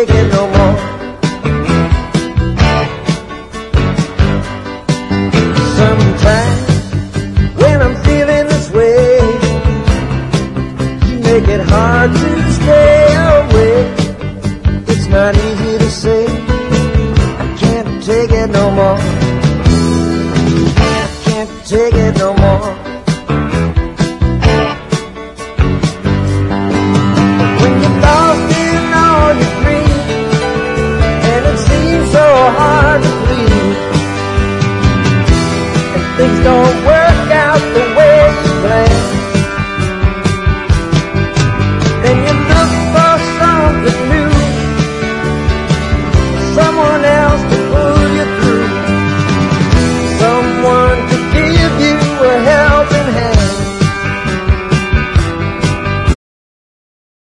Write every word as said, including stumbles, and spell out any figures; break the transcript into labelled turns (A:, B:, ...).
A: take it no more. Sometimes when I'm feeling this way, you make it hard to stay away. It's not easy to say, I can't take it no more. I can't take it no more.